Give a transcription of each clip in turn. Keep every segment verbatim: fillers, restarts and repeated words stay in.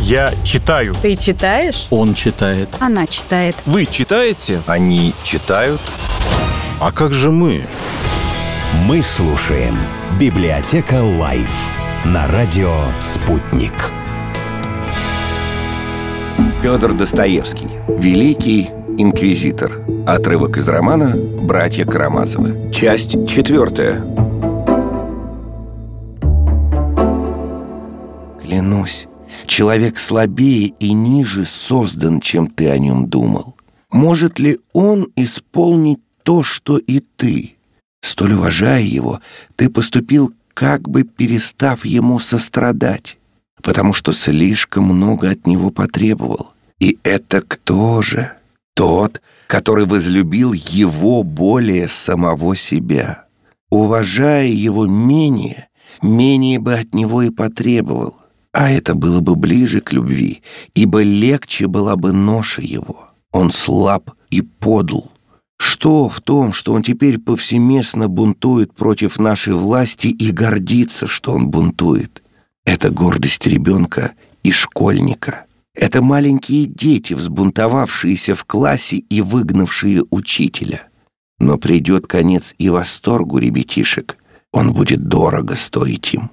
Я читаю. Ты читаешь? Он читает. Она читает. Вы читаете? Они читают. А как же мы? Мы слушаем «Библиотека Лайф» на радио «Спутник». Федор Достоевский. Великий инквизитор. Отрывок из романа «Братья Карамазовы». Часть четвертая. Клянусь, человек слабее и ниже создан, чем ты о нем думал. Может ли он исполнить то, что и ты? Столь уважая его, ты поступил, как бы перестав ему сострадать, потому что слишком много от него потребовал. И это кто же? Тот, который возлюбил его более самого себя. Уважая его менее, менее бы от него и потребовал. А это было бы ближе к любви, ибо легче была бы ноша его. Он слаб и подл. Что в том, что он теперь повсеместно бунтует против нашей власти и гордится, что он бунтует? Это гордость ребенка и школьника. Это маленькие дети, взбунтовавшиеся в классе и выгнавшие учителя. Но придет конец и восторгу ребятишек. Он будет дорого стоить им.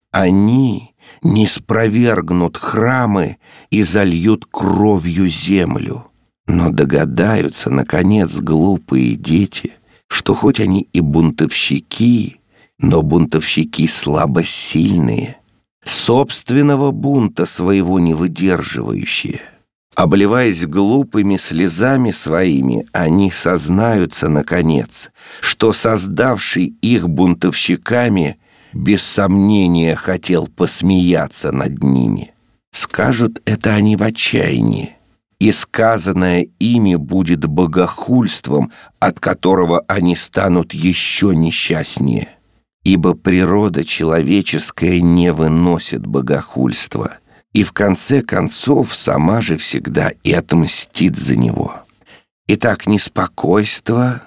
Они не спровергнут храмы и зальют кровью землю. Но догадаются, наконец, глупые дети, что хоть они и бунтовщики, но бунтовщики слабосильные, собственного бунта своего не выдерживающие. Обливаясь глупыми слезами своими, они сознаются, наконец, что создавший их бунтовщиками без сомнения хотел посмеяться над ними. Скажут это они в отчаянии, и сказанное ими будет богохульством, от которого они станут еще несчастнее. Ибо природа человеческая не выносит богохульства, и в конце концов сама же всегда и отмстит за него. Итак, неспокойство,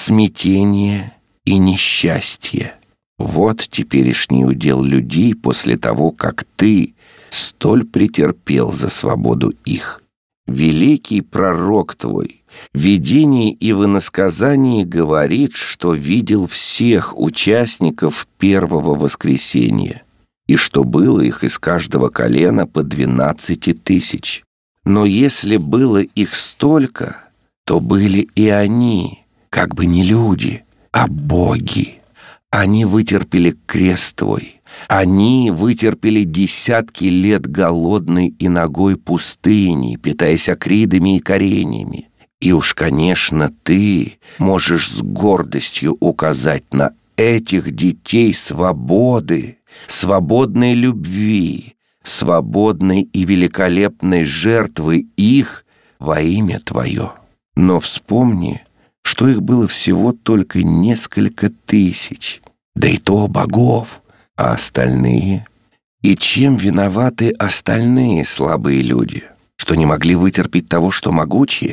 смятение и несчастье — вот теперешний удел людей после того, как ты столь претерпел за свободу их. Великий пророк твой в видении и в иносказании говорит, что видел всех участников первого воскресения, и что было их из каждого колена по двенадцати тысяч. Но если было их столько, то были и они, как бы не люди, а боги. Они вытерпели крест твой. Они вытерпели десятки лет голодной и нагой пустыни, питаясь акридами и кореньями. И уж, конечно, ты можешь с гордостью указать на этих детей свободы, свободной любви, свободной и великолепной жертвы их во имя твое. Но вспомни, что их было всего только несколько тысяч, да и то богов. А остальные? И чем виноваты остальные слабые люди, что не могли вытерпеть того, что могучие?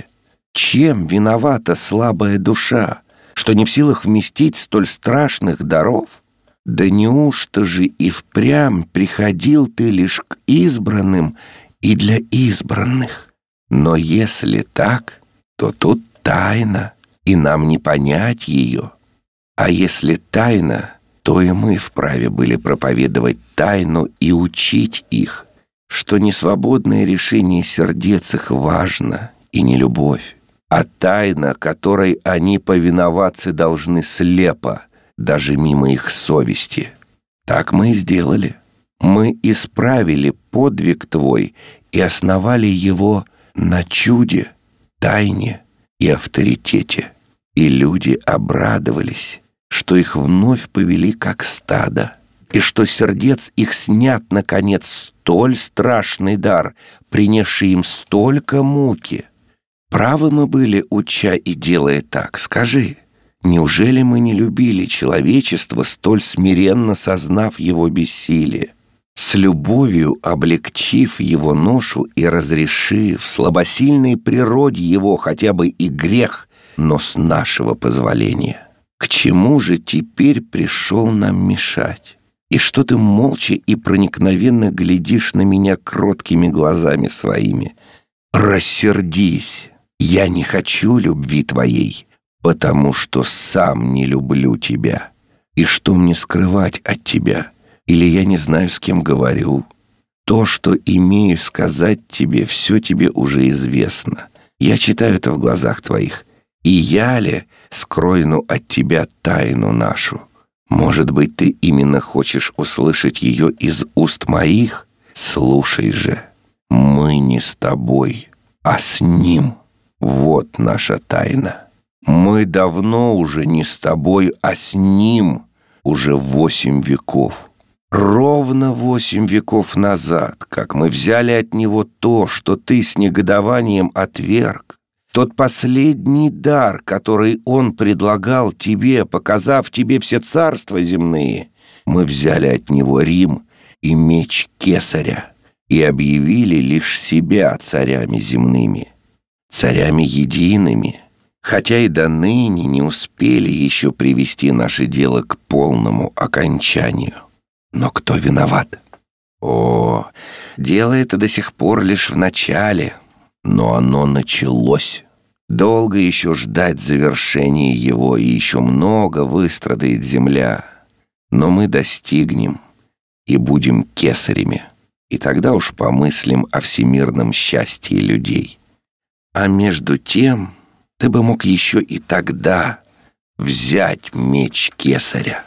Чем виновата слабая душа, что не в силах вместить столь страшных даров? Да неужто же и впрямь приходил ты лишь к избранным и для избранных? Но если так, то тут тайна, и нам не понять ее. А если тайна, то и мы вправе были проповедовать тайну и учить их, что не свободное решение сердец их важно, и не любовь, а тайна, которой они повиноваться должны слепо, даже мимо их совести. Так мы и сделали. Мы исправили подвиг твой и основали его на чуде, тайне и авторитете. И люди обрадовались, что их вновь повели как стадо, и что сердец их снят, наконец, столь страшный дар, принесший им столько муки. Правы мы были, уча и делая так, скажи, неужели мы не любили человечество, столь смиренно сознав его бессилие, с любовью облегчив его ношу и разрешив слабосильной природе его хотя бы и грех, но с нашего позволения? К чему же теперь пришел нам мешать? И что ты молча и проникновенно глядишь на меня кроткими глазами своими? Рассердись! Я не хочу любви твоей, потому что сам не люблю тебя. И что мне скрывать от тебя? Или я не знаю, с кем говорю? То, что имею сказать тебе, все тебе уже известно. Я читаю это в глазах твоих. И я ли скройну от тебя тайну нашу? Может быть, ты именно хочешь услышать ее из уст моих? Слушай же, мы не с тобой, а с ним. Вот наша тайна. Мы давно уже не с тобой, а с ним уже восемь веков. Ровно восемь веков назад, как мы взяли от него то, что ты с негодованием отверг, тот последний дар, который он предлагал тебе, показав тебе все царства земные, мы взяли от него Рим и меч Кесаря и объявили лишь себя царями земными, царями едиными, хотя и до ныне не успели еще привести наше дело к полному окончанию. Но кто виноват? О, дело это до сих пор лишь в начале, но оно началось. Долго еще ждать завершения его, и еще много выстрадает земля. Но мы достигнем и будем кесарями, и тогда уж помыслим о всемирном счастье людей. А между тем ты бы мог еще и тогда взять меч Кесаря.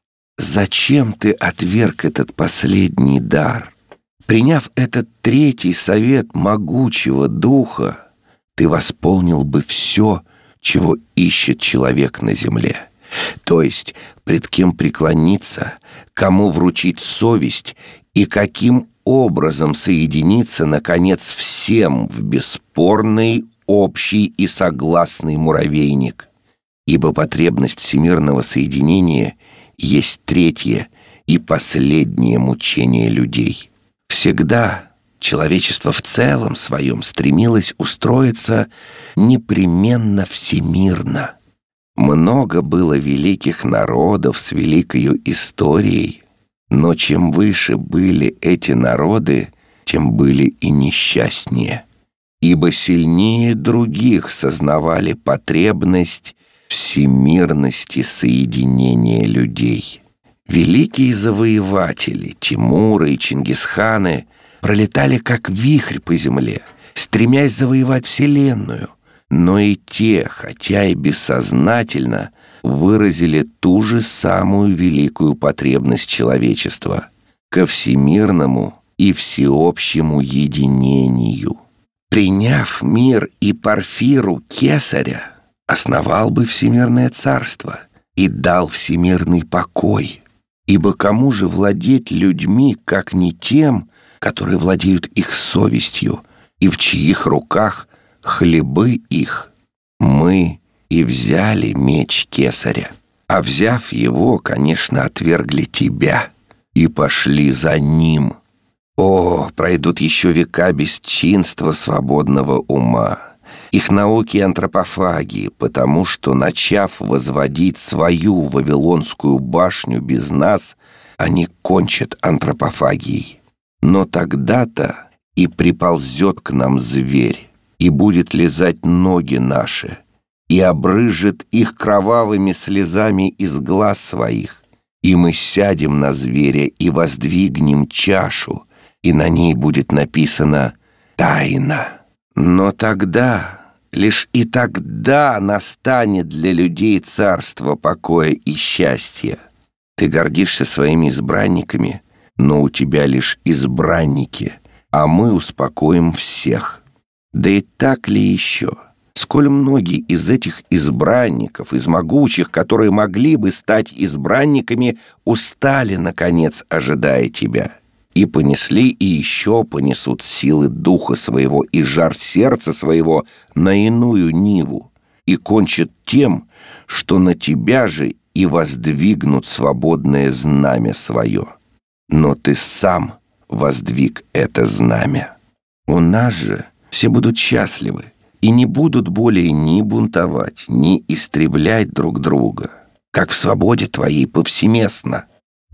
Зачем ты отверг этот последний дар? Приняв этот третий совет могучего духа, ты восполнил бы все, чего ищет человек на земле. То есть, пред кем преклониться, кому вручить совесть и каким образом соединиться, наконец, всем в бесспорный, общий и согласный муравейник. Ибо потребность всемирного соединения есть третье и последнее мучение людей. Всегда человечество в целом своем стремилось устроиться непременно всемирно. Много было великих народов с великою историей, но чем выше были эти народы, тем были и несчастнее, ибо сильнее других сознавали потребность всемирности соединения людей. Великие завоеватели Тимуры и Чингисханы пролетали как вихрь по земле, стремясь завоевать вселенную, но и те, хотя и бессознательно, выразили ту же самую великую потребность человечества ко всемирному и всеобщему единению. Приняв мир и Порфиру Кесаря, основал бы всемирное царство и дал всемирный покой. Ибо кому же владеть людьми, как не тем, которые владеют их совестью, и в чьих руках хлебы их? Мы и взяли меч Кесаря, а взяв его, конечно, отвергли тебя и пошли за ним. О, пройдут еще века бесчинства свободного ума, их науки и антропофагии, потому что, начав возводить свою Вавилонскую башню без нас, они кончат антропофагией. Но тогда-то и приползет к нам зверь, и будет лизать ноги наши, и обрыжет их кровавыми слезами из глаз своих, и мы сядем на зверя и воздвигнем чашу, и на ней будет написано «Тайна». Но тогда, лишь и тогда настанет для людей царство покоя и счастья. Ты гордишься своими избранниками, но у тебя лишь избранники, а мы успокоим всех. Да и так ли еще? Сколь многие из этих избранников, из могучих, которые могли бы стать избранниками, устали, наконец, ожидая тебя, и понесли и еще понесут силы духа своего и жар сердца своего на иную ниву, и кончат тем, что на тебя же и воздвигнут свободное знамя свое. Но ты сам воздвиг это знамя. У нас же все будут счастливы и не будут более ни бунтовать, ни истреблять друг друга, как в свободе твоей повсеместно.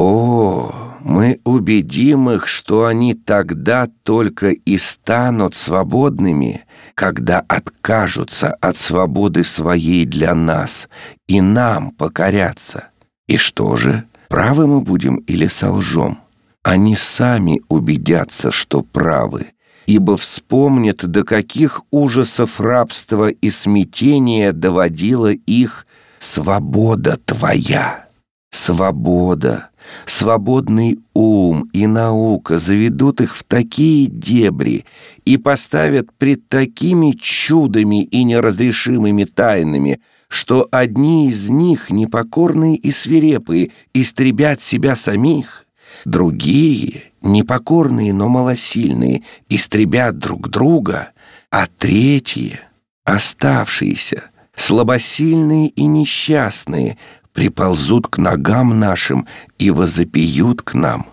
О, мы убедим их, что они тогда только и станут свободными, когда откажутся от свободы своей для нас и нам покорятся. И что же, правы мы будем или солжем? Они сами убедятся, что правы, ибо вспомнят, до каких ужасов рабства и смятения доводила их свобода твоя. Свобода, свободный ум и наука заведут их в такие дебри и поставят пред такими чудами и неразрешимыми тайнами, что одни из них, непокорные и свирепые, истребят себя самих, другие, непокорные, но малосильные, истребят друг друга, а третьи, оставшиеся, слабосильные и несчастные, приползут к ногам нашим и возопьют к нам.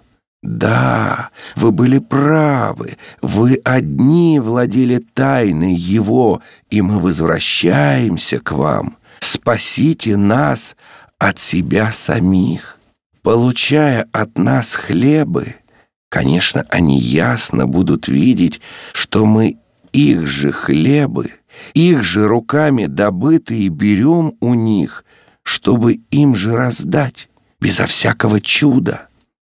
Да, вы были правы, вы одни владели тайной Его, и мы возвращаемся к вам. Спасите нас от себя самих. Получая от нас хлебы, конечно, они ясно будут видеть, что мы их же хлебы, их же руками добытые берем у них, чтобы им же раздать, безо всякого чуда.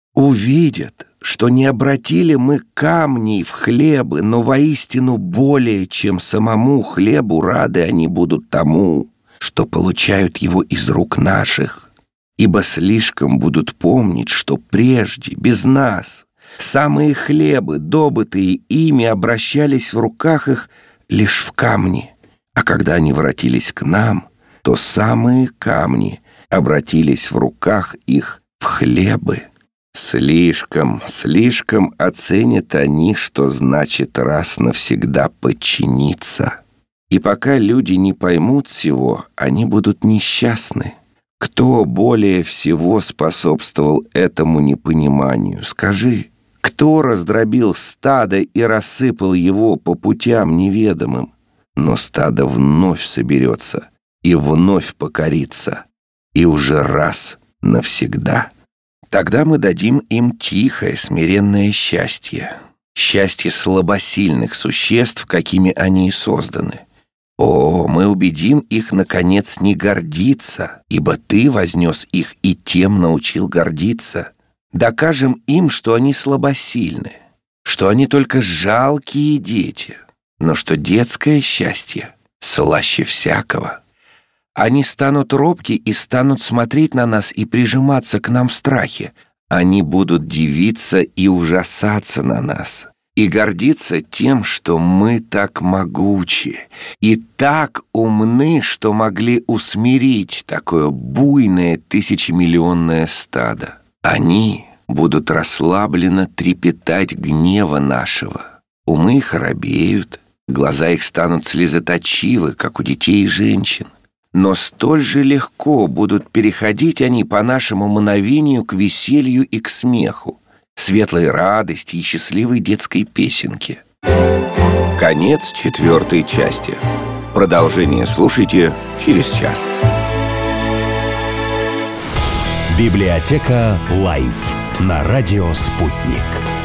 Увидят, что не обратили мы камней в хлебы, но воистину более, чем самому хлебу, рады они будут тому, что получают его из рук наших, ибо слишком будут помнить, что прежде, без нас, самые хлебы, добытые ими, обращались в руках их лишь в камни, а когда они воротились к нам, то самые камни обратились в руках их в хлебы. Слишком, слишком оценят они, что значит раз навсегда подчиниться. И пока люди не поймут всего, они будут несчастны. Кто более всего способствовал этому непониманию? Скажи, кто раздробил стадо и рассыпал его по путям неведомым? Но стадо вновь соберется и вновь покорится, и уже раз навсегда. Тогда мы дадим им тихое, смиренное счастье, счастье слабосильных существ, какими они и созданы. О, мы убедим их, наконец, не гордиться, ибо ты вознес их и тем научил гордиться. Докажем им, что они слабосильны, что они только жалкие дети, но что детское счастье слаще всякого. Они станут робки и станут смотреть на нас и прижиматься к нам в страхе. Они будут дивиться и ужасаться на нас, и гордиться тем, что мы так могучи и так умны, что могли усмирить такое буйное тысячемиллионное стадо. Они будут расслабленно трепетать гнева нашего. Умы их робеют, глаза их станут слезоточивы, как у детей и женщин. Но столь же легко будут переходить они по нашему мановению к веселью и к смеху, светлой радости и счастливой детской песенке. Конец четвертой части. Продолжение слушайте через час. Библиотека Лайф на радио «Спутник».